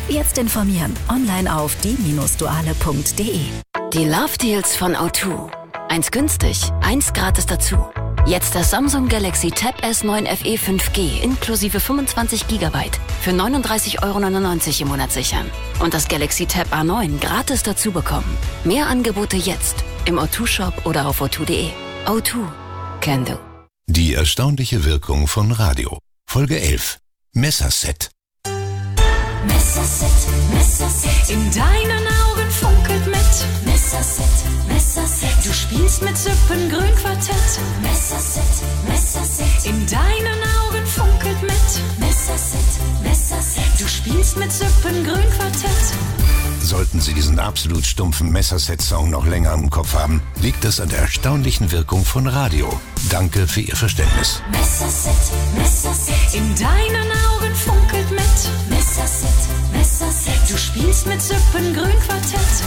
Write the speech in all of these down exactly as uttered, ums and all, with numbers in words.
Jetzt informieren. Online auf die Duale punkt de. Die Love Deals von O zwei. Eins günstig, eins gratis dazu. Jetzt das Samsung Galaxy Tab S neun F E fünf G inklusive fünfundzwanzig Gigabyte für neununddreißig Euro neunundneunzig im Monat sichern. Und das Galaxy Tab A neun gratis dazu bekommen. Mehr Angebote jetzt im O zwei Shop oder auf o zwei punkt de. O zwei. Can do. Die erstaunliche Wirkung von Radio. Folge elf. Messerset. Messerset, Messerset. In deinen Augen funkelt mit. Messerset, Messerset. Du spielst mit Sippengrün-Quartett. Messerset, Messerset. In deinen Augen funkelt mit. Messerset, Messerset. Du spielst mit Sippengrün-Quartett. Sollten Sie diesen absolut stumpfen Messerset-Song noch länger im Kopf haben, liegt es an der erstaunlichen Wirkung von Radio. Danke für Ihr Verständnis. Messerset, Messerset. In deinen Augen funkelt mit. Messerset, Messerset. Du spielst mit Sippengrün-Quartett.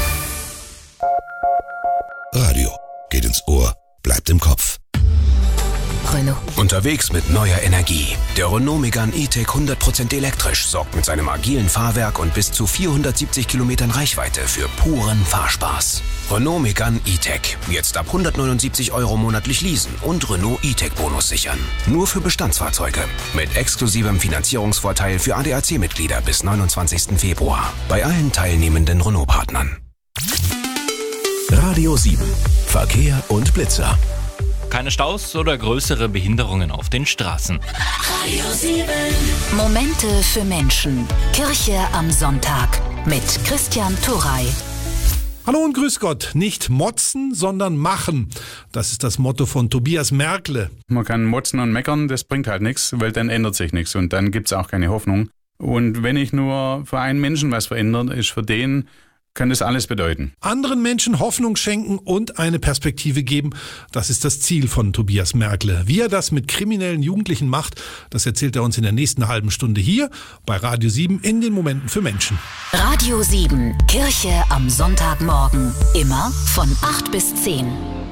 Radio geht ins Ohr, bleibt im Kopf. Renault. Unterwegs mit neuer Energie. Der Renault Megane E-Tech hundert Prozent elektrisch sorgt mit seinem agilen Fahrwerk und bis zu vierhundertsiebzig Kilometern Reichweite für puren Fahrspaß. Renault Megane E-Tech. Jetzt ab hundertneunundsiebzig Euro monatlich leasen und Renault E-Tech Bonus sichern. Nur für Bestandsfahrzeuge. Mit exklusivem Finanzierungsvorteil für A D A C-Mitglieder bis neunundzwanzigsten Februar. Bei allen teilnehmenden Renault-Partnern. Radio sieben. Verkehr und Blitzer. Keine Staus oder größere Behinderungen auf den Straßen. Radio sieben. Momente für Menschen. Kirche am Sonntag mit Christian Turrey. Hallo und grüß Gott. Nicht motzen, sondern machen. Das ist das Motto von Tobias Merkle. Man kann motzen und meckern, das bringt halt nichts, weil dann ändert sich nichts und dann gibt's auch keine Hoffnung. Und wenn ich nur für einen Menschen was verändert, ist für den, kann das alles bedeuten. Anderen Menschen Hoffnung schenken und eine Perspektive geben, das ist das Ziel von Tobias Merkle. Wie er das mit kriminellen Jugendlichen macht, das erzählt er uns in der nächsten halben Stunde hier bei Radio sieben in den Momenten für Menschen. Radio sieben, Kirche am Sonntagmorgen. Immer von acht bis zehn.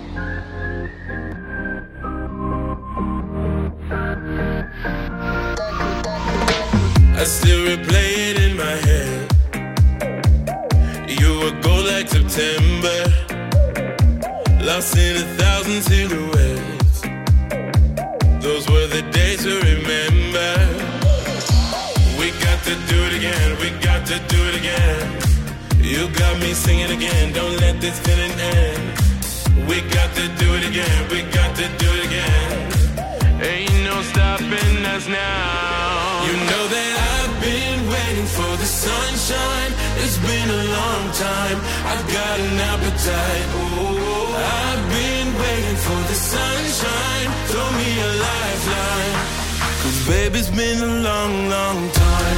I still replay it in my head. You were gold like September, lost in a thousand silhouettes. Those were the days to remember. We got to do it again, we got to do it again. You got me singing again, don't let this feeling end. We got to do it again, we got to do it again. Ain't no stopping us now. You know that I've been waiting for the sunshine. It's been a long time. I've got an appetite. Oh, I've been waiting for the sunshine. Throw me a lifeline. 'Cause baby, it's been a long, long time.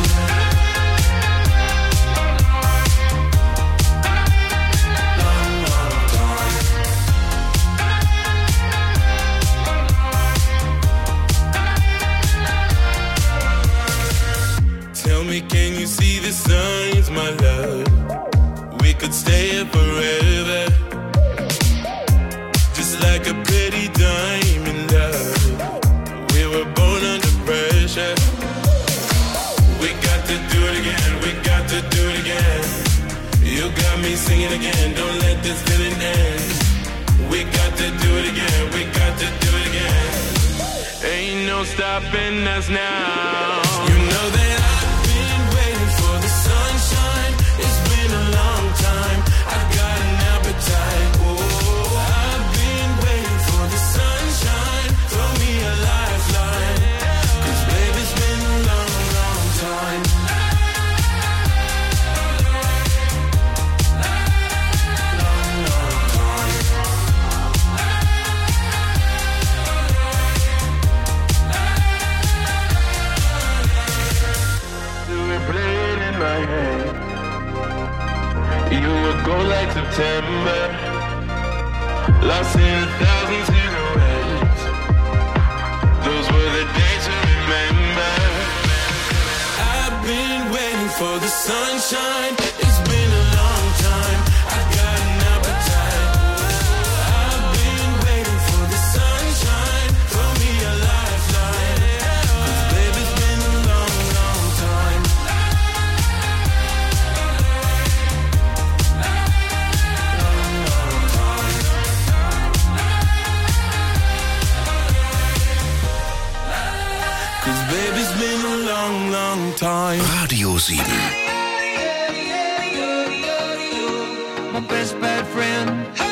Long, long time. Tell me, can you see the signs, my love? We could stay here forever. Just like a pretty diamond, love. We were born under pressure. We got to do it again, we got to do it again. You got me singing again, don't let this feeling end. We got to do it again, we got to do it again. Ain't no stopping us now. You know that I've been waiting for the sunshine. It's been a long time. I've got an appetite. Oh, I've been waiting for the sunshine. Throw me a lifeline. 'Cause baby, it's been a long, long time. Long, long time. Do we play it in my head? You would go like September, lost in a thousand silhouettes. Those were the days to remember. I've been waiting for the sunshine. It's been a long time. I've got an appetite. I've been waiting for the sunshine. Throw me a lifeline. 'Cause baby, it's been a long, long time. sieben. My best bad friend.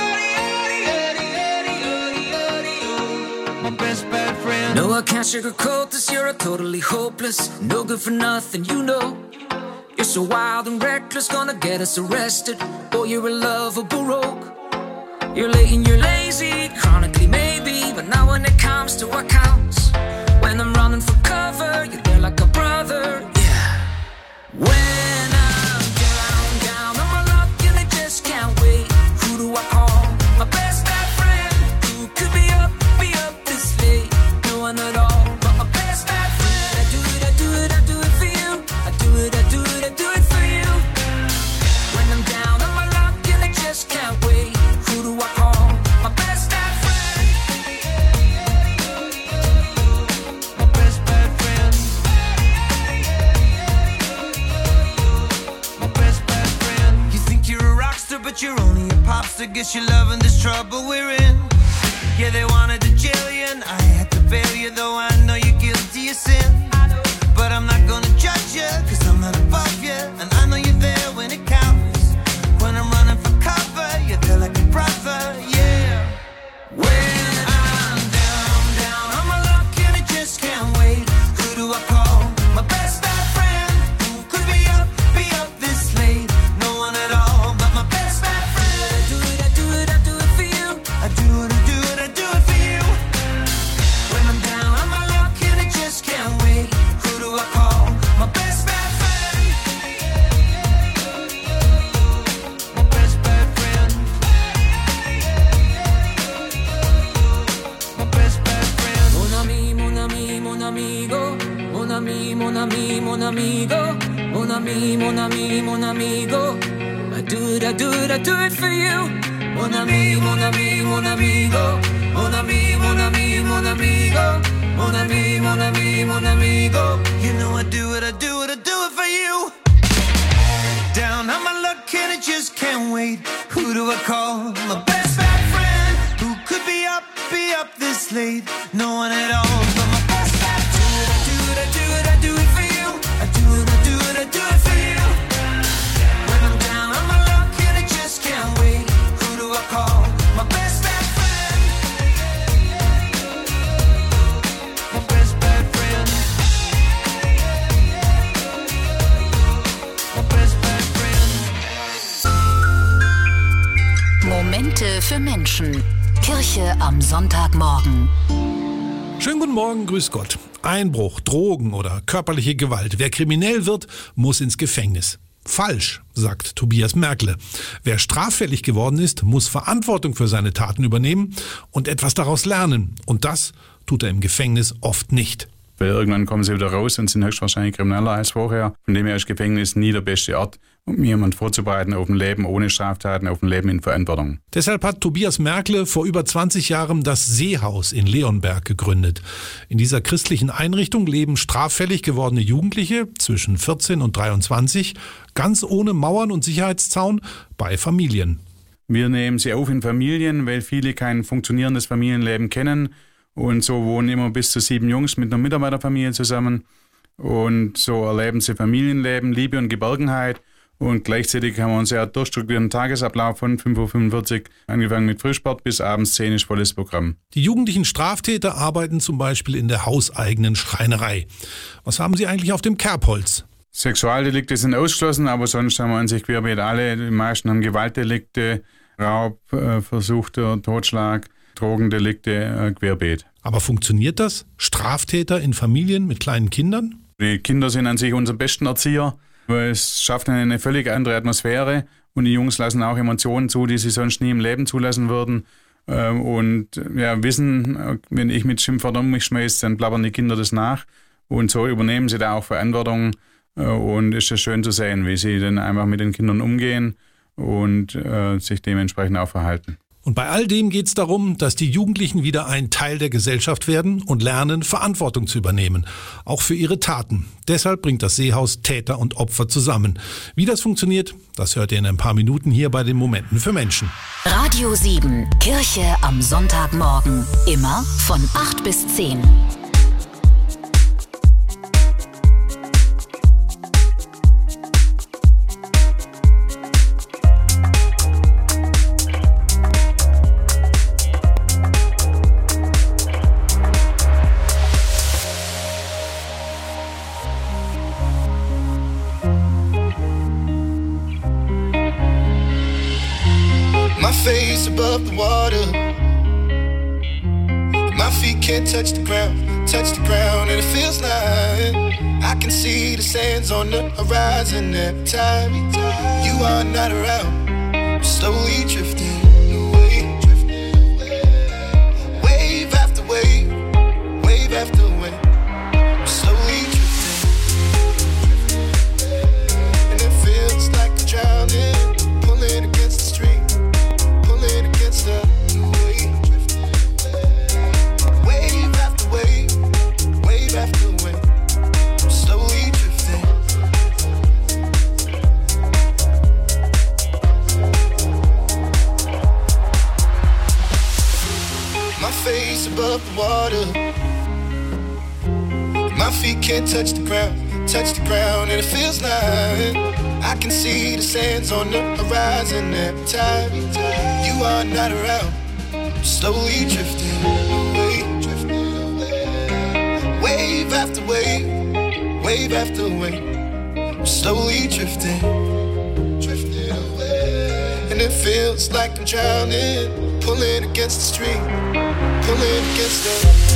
My best bad friend. No, I can't sugarcoat this, you're totally hopeless. No good for nothing, you know. You're so wild and reckless, gonna get us arrested. Boy, you're a lovable rogue. You're late and you're lazy, chronically maybe. But now when it comes to accounts, when I'm running for cover, you're there like a brother, yeah. When I'm down, down on my luck and I just can't wait. Who do I call? My best bad friend. Who could be up, be up this late? No one at all, but my best bad friend. I do it, I do it, I do it for you. I do it, I do it, I do it for you. When I'm down on my luck and I just can't wait. Who do I call? My best bad friend. My best bad friend. My best bad friend. You think you're a rock star, but you're only a pop star. Guess you're loving this trouble we're in. Yeah, they wanted to jail you, and I had to bail you, though I know you're guilty of sin. But I'm not gonna judge you, cause I'm not above you, and I know you're there when it counts. When I'm running for cover, you're there like a brother, yeah. When I'm down, down on my luck and I just can't wait. Who do I call? My best bad friend. Who could be up, be up this late? No one at all, but my best bad friend. I do it, I do it, I do it for you. I do it, I do it, I do it for you. When I'm down on my luck and I just can't wait. Who do I call? My best bad friend. My best bad friend. My best bad friend. Mon ami, mon ami, mon amigo. Mon ami, mon ami, mon amigo. Mon ami, mon ami, mon amigo. I do it, I do it, I do it for you. Mon ami, mon ami, mon amigo. Mon ami, mon ami, mon amigo. Mon ami, mon ami, mon amigo. You know I do it, I do it, I do it for you. Down on my luck and I just can't wait. Who do I call? My best bad friend. Who could be up, be up this late? No one at all, but my best bad friend. I do it, I do it, I do it for you. I do it, I do it, I do it for you. When I'm down on my luck and I just can't wait. Who do I call? My best bad friend. My best bad friend. My best bad friend. Momente für Menschen. Kirche am Sonntagmorgen. Schönen guten Morgen, grüß Gott. Einbruch, Drogen oder körperliche Gewalt. Wer kriminell wird, muss ins Gefängnis. Falsch, sagt Tobias Merkle. Wer straffällig geworden ist, muss Verantwortung für seine Taten übernehmen und etwas daraus lernen. Und das tut er im Gefängnis oft nicht. Weil irgendwann kommen sie wieder raus und sind höchstwahrscheinlich krimineller als vorher. Von dem her ist Gefängnis nie der beste Ort, um jemanden vorzubereiten auf ein Leben ohne Straftaten, auf ein Leben in Verantwortung. Deshalb hat Tobias Merkle vor über zwanzig Jahren das Seehaus in Leonberg gegründet. In dieser christlichen Einrichtung leben straffällig gewordene Jugendliche zwischen vierzehn und dreiundzwanzig, ganz ohne Mauern und Sicherheitszaun, bei Familien. Wir nehmen sie auf in Familien, weil viele kein funktionierendes Familienleben kennen. Und so wohnen immer bis zu sieben Jungs mit einer Mitarbeiterfamilie zusammen. Und so erleben sie Familienleben, Liebe und Geborgenheit. Und gleichzeitig haben wir einen sehr durchstrukturierten Tagesablauf von fünf Uhr fünfundvierzig, angefangen mit Frühsport bis abends zehn ist volles Programm. Die jugendlichen Straftäter arbeiten zum Beispiel in der hauseigenen Schreinerei. Was haben sie eigentlich auf dem Kerbholz? Sexualdelikte sind ausgeschlossen, aber sonst haben wir an sich querbeet alle. Die meisten haben Gewaltdelikte, Raub, äh, versuchter Totschlag, Drogendelikte, äh, querbeet. Aber funktioniert das? Straftäter in Familien mit kleinen Kindern? Die Kinder sind an sich unsere besten Erzieher, weil es schafft eine völlig andere Atmosphäre und die Jungs lassen auch Emotionen zu, die sie sonst nie im Leben zulassen würden. Und ja, wissen, wenn ich mit Schimpfwörtern um mich schmeiße, dann plappern die Kinder das nach und so übernehmen sie da auch Verantwortung und es ist schön zu sehen, wie sie dann einfach mit den Kindern umgehen und äh, sich dementsprechend auch verhalten. Und bei all dem geht es darum, dass die Jugendlichen wieder ein Teil der Gesellschaft werden und lernen, Verantwortung zu übernehmen. Auch für ihre Taten. Deshalb bringt das Seehaus Täter und Opfer zusammen. Wie das funktioniert, das hört ihr in ein paar Minuten hier bei den Momenten für Menschen. Radio sieben, Kirche am Sonntagmorgen. Immer von acht bis zehn. face above the water. My feet can't touch the ground, touch the ground, and it feels like I can see the sands on the horizon every time you are not around. I'm slowly drifting away, wave after wave, wave after wave. I'm slowly drifting, and it feels like I'm drowning, pulling against the stream, pulling against the wave. Wave after wave, wave after wave. I'm slowly drifting. My face above the water. My feet can't touch the ground, touch the ground, and it feels like I can see the sands on the horizon every time you are not around. I'm slowly drifting away, drifting away. Wave after wave, wave after wave. I'm slowly drifting, drifting away. And it feels like I'm drowning, pulling against the stream, pulling against the.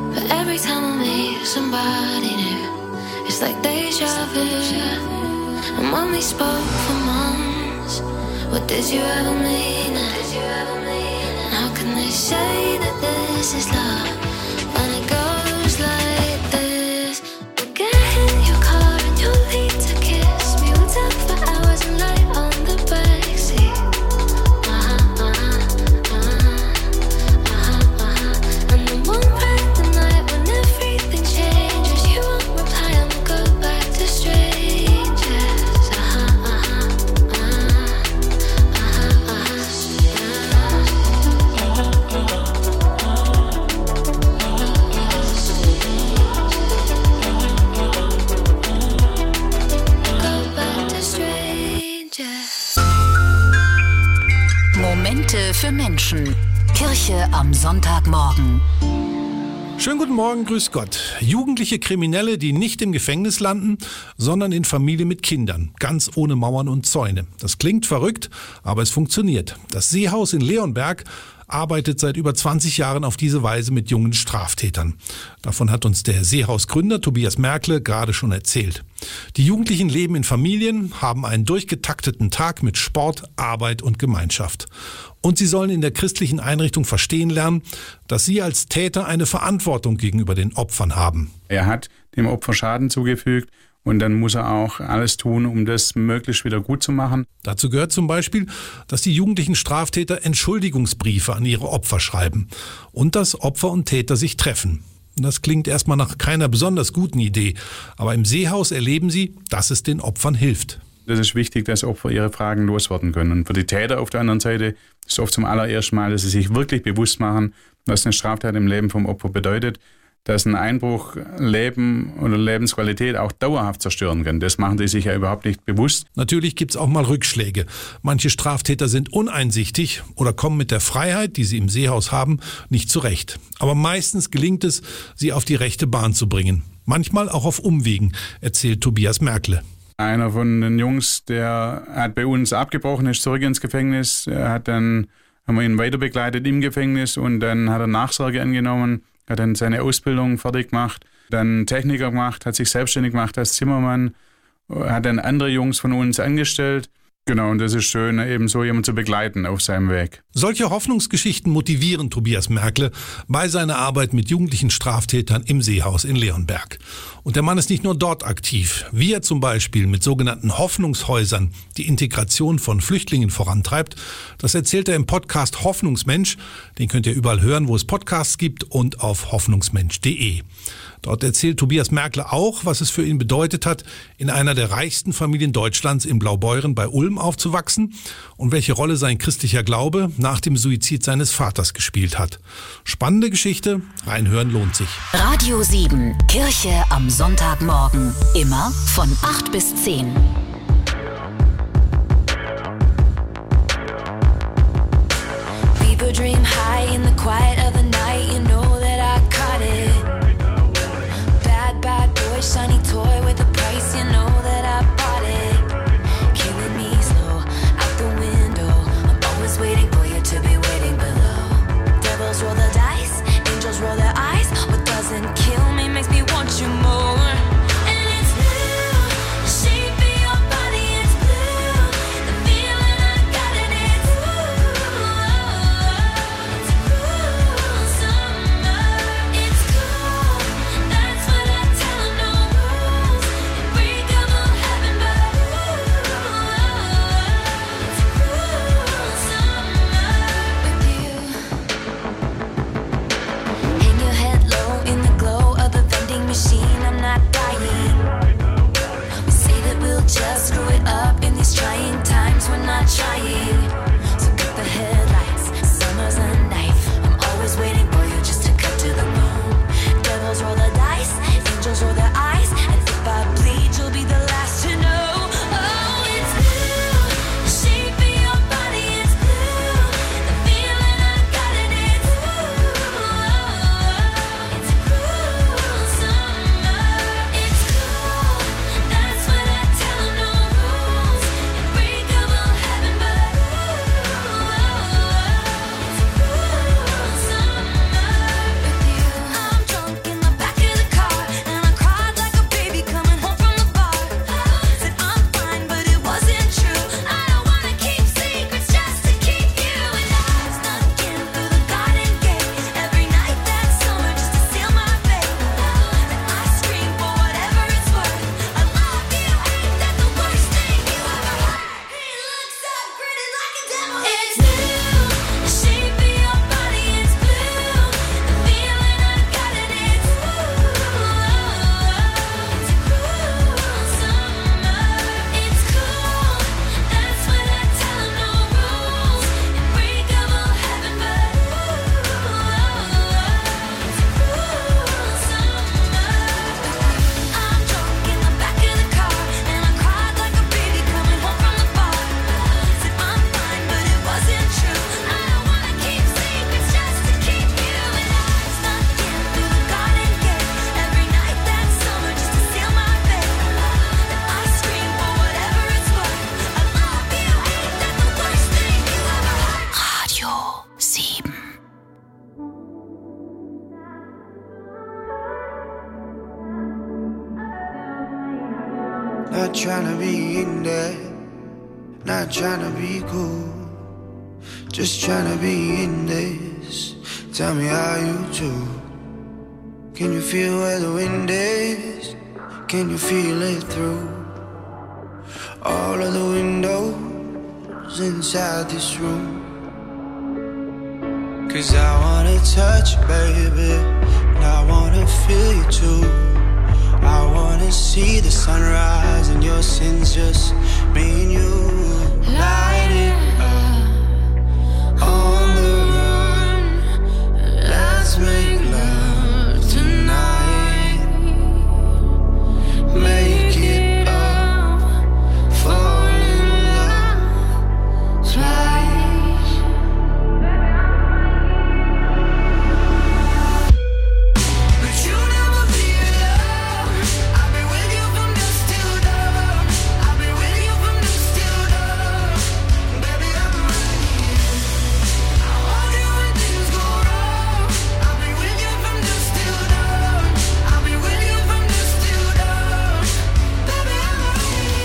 somebody new. It's like deja vu, And when we spoke for months, what did you ever mean it? And how can they say that this is love when it goes like this? We'll get in your car and you'll leave to kiss me. We'll talk for hours and lie on the backseat. Uh-huh, uh-huh, uh-huh, uh-huh, uh-huh. And then one random night when everything changes, you won't reply and we'll go back to strangers. Uh-huh, uh-huh, uh-huh, uh-huh, go back to strangers. Momente für Menschen. Kirche am Sonntagmorgen. Schönen guten Morgen, grüß Gott. Jugendliche Kriminelle, die nicht im Gefängnis landen, sondern in Familie mit Kindern, ganz ohne Mauern und Zäune. Das klingt verrückt, aber es funktioniert. Das Seehaus in Leonberg arbeitet seit über zwanzig Jahren auf diese Weise mit jungen Straftätern. Davon hat uns der Seehausgründer Tobias Merkle gerade schon erzählt. Die Jugendlichen leben in Familien, haben einen durchgetakteten Tag mit Sport, Arbeit und Gemeinschaft. Und sie sollen in der christlichen Einrichtung verstehen lernen, dass sie als Täter eine Verantwortung gegenüber den Opfern haben. Er hat dem Opfer Schaden zugefügt und dann muss er auch alles tun, um das möglichst wieder gut zu machen. Dazu gehört zum Beispiel, dass die jugendlichen Straftäter Entschuldigungsbriefe an ihre Opfer schreiben und dass Opfer und Täter sich treffen. Das klingt erstmal nach keiner besonders guten Idee, aber im Seehaus erleben sie, dass es den Opfern hilft. Das ist wichtig, dass Opfer ihre Fragen loswerden können. Und für die Täter auf der anderen Seite ist es oft zum allerersten Mal, dass sie sich wirklich bewusst machen, was eine Straftat im Leben vom Opfer bedeutet, dass ein Einbruch Leben oder Lebensqualität auch dauerhaft zerstören kann. Das machen die sich ja überhaupt nicht bewusst. Natürlich gibt es auch mal Rückschläge. Manche Straftäter sind uneinsichtig oder kommen mit der Freiheit, die sie im Seehaus haben, nicht zurecht. Aber meistens gelingt es, sie auf die rechte Bahn zu bringen. Manchmal auch auf Umwegen, erzählt Tobias Merkle. Einer von den Jungs, der hat bei uns abgebrochen, ist zurück ins Gefängnis. Er hat dann, haben wir ihn weiter begleitet im Gefängnis und dann hat er Nachsorge angenommen, hat dann seine Ausbildung fertig gemacht, dann Techniker gemacht, hat sich selbstständig gemacht als Zimmermann, hat dann andere Jungs von uns angestellt. Genau, und das ist schön, eben so jemanden zu begleiten auf seinem Weg. Solche Hoffnungsgeschichten motivieren Tobias Merkle bei seiner Arbeit mit jugendlichen Straftätern im Seehaus in Leonberg. Und der Mann ist nicht nur dort aktiv, wie er zum Beispiel mit sogenannten Hoffnungshäusern die Integration von Flüchtlingen vorantreibt. Das erzählt er im Podcast Hoffnungsmensch. Den könnt ihr überall hören, wo es Podcasts gibt und auf hoffnungsmensch punkt de. Dort erzählt Tobias Merkle auch, was es für ihn bedeutet hat, in einer der reichsten Familien Deutschlands in Blaubeuren bei Ulm aufzuwachsen und welche Rolle sein christlicher Glaube nach dem Suizid seines Vaters gespielt hat. Spannende Geschichte, reinhören lohnt sich. Radio sieben, Kirche am Sonntagmorgen, immer von acht bis zehn. People dream high in the quiet of the night, you know that I caught it. Bad, bad boy, shiny toy with a price, you know that I bought it. Killing me slow, out the window, I'm always waiting for you to be waiting below. Devils roll the dice, angels roll their eyes, what doesn't kill me makes me want you more. And it's blue, the shape of your body is blue, the feeling I got in it's blue, it's blue. Not trying to be in there, not trying to be cool, just trying to be in this. Tell me how you do. Can you feel where the wind is? Can you feel it through all of the windows inside this room? Cause I wanna touch you, baby, and I wanna feel you too. I wanna see the sunrise and your sins, just me and you. Light it up on the run. Let's make love tonight. Make it up, fall in love twice. But you never be alone. I'll be with you from dusk till dawn. I'll be with you from dusk till dawn. Baby, I'm right here. I want you when things go wrong. I'll be with you from dusk till dawn. I'll be with you from dusk till dawn. Baby, I'm right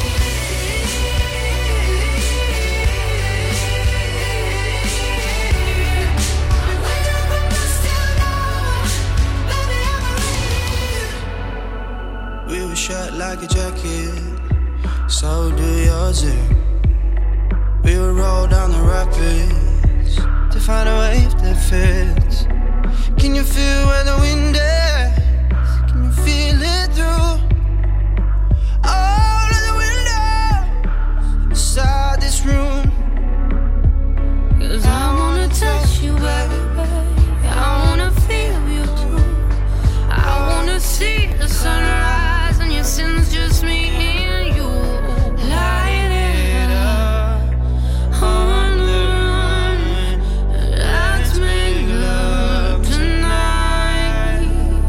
here. We were shut like a jacket, so do yours. eh? We would roll down the rapids to find a wave that fits. Can you feel where the wind is? Can you feel it through all of the windows inside this room? Cause I wanna touch you, baby. I wanna feel you too. I wanna see the sunrise and your sins, just me and you. Light it up on the run. Let's make love tonight.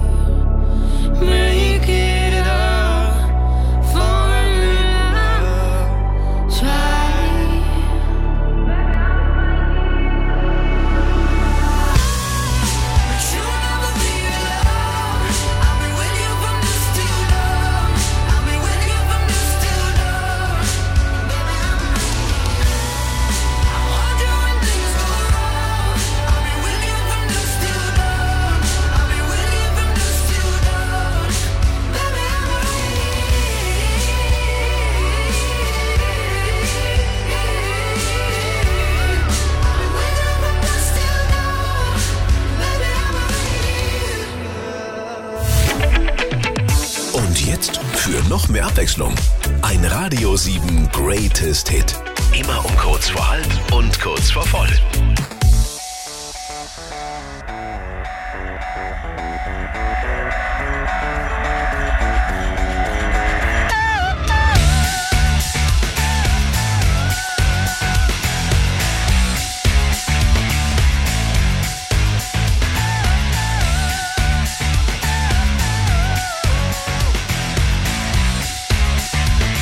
Make it up, fall in love twice. But you never be alone. I'll be with you from dusk till dawn. I'll be with you from dusk till dawn. Baby, I'm I want you when things go wrong. I'll be with you from dusk till dawn. I'll be with you from dusk till dawn. Baby, I'm Und jetzt für noch mehr Abwechslung ein Radio sieben Greatest Hit. Immer um kurz vor halb und kurz vor voll.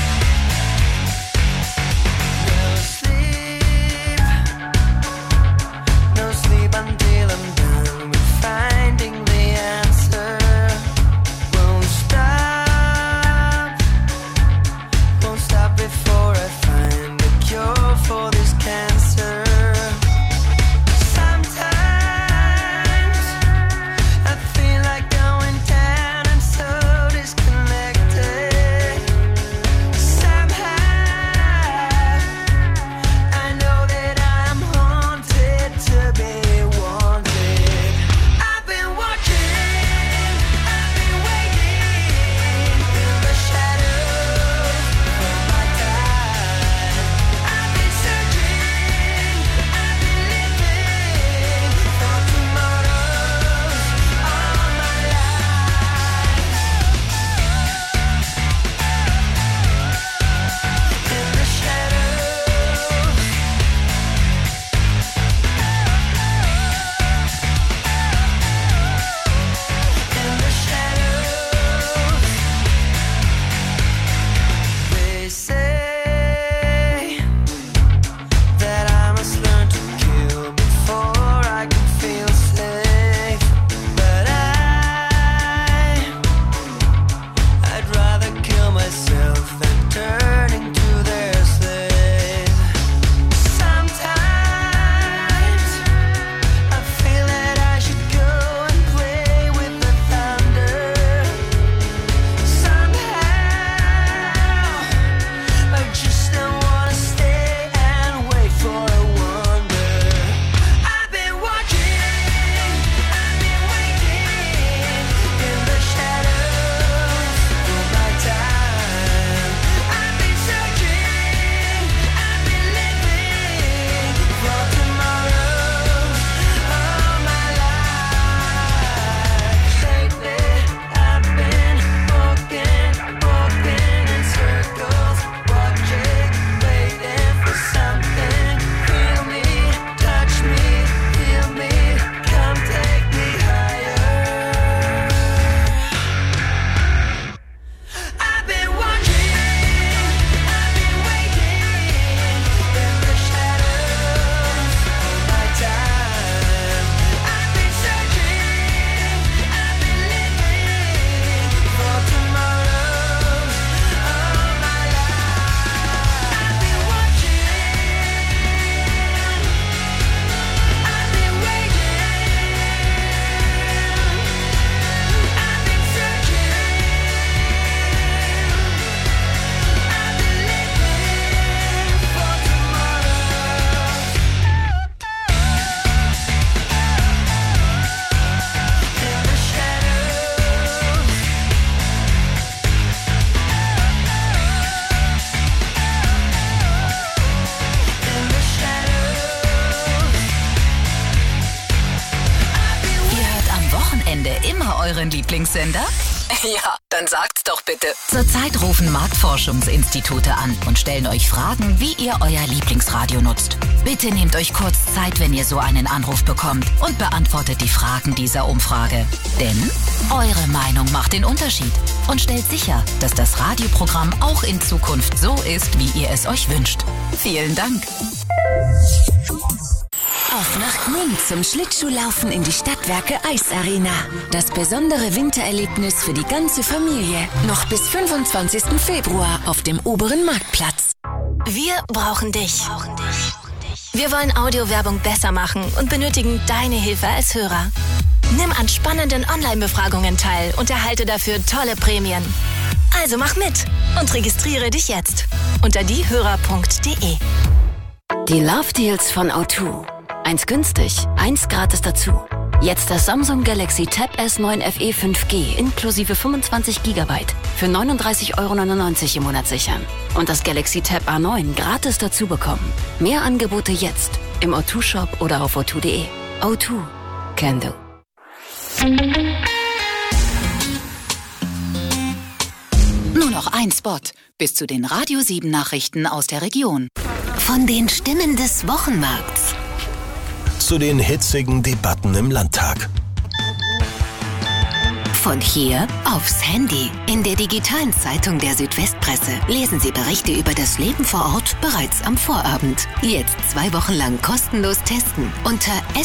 Sleep Live-Sender? Ja, dann sagt's doch bitte. Zurzeit rufen Marktforschungsinstitute an und stellen euch Fragen, wie ihr euer Lieblingsradio nutzt. Bitte nehmt euch kurz Zeit, wenn ihr so einen Anruf bekommt und beantwortet die Fragen dieser Umfrage. Denn eure Meinung macht den Unterschied und stellt sicher, dass das Radioprogramm auch in Zukunft so ist, wie ihr es euch wünscht. Vielen Dank. Auf nach Gmünd zum Schlittschuhlaufen in die Stadtwerke Eisarena. Das besondere Wintererlebnis für die ganze Familie. Noch bis fünfundzwanzigsten Februar auf dem oberen Marktplatz. Wir brauchen dich. Wir wollen Audiowerbung besser machen und benötigen deine Hilfe als Hörer. Nimm an spannenden Online-Befragungen teil und erhalte dafür tolle Prämien. Also mach mit und registriere dich jetzt unter diehörer punkt de. Die Love Deals von O zwei. Eins günstig, eins gratis dazu. Jetzt das Samsung Galaxy Tab S neun F E fünf G inklusive fünfundzwanzig Gigabyte für neununddreißig Euro neunundneunzig im Monat sichern. Und das Galaxy Tab A neun gratis dazu bekommen. Mehr Angebote jetzt im O zwei Shop oder auf o zwei punkt de. O zwei can do. Nur noch ein Spot bis zu den Radio sieben Nachrichten aus der Region. Von den Stimmen des Wochenmarkts zu den hitzigen Debatten im Landtag. Von hier aufs Handy. In der digitalen Zeitung der Südwestpresse lesen Sie Berichte über das Leben vor Ort bereits am Vorabend. Jetzt zwei Wochen lang kostenlos testen unter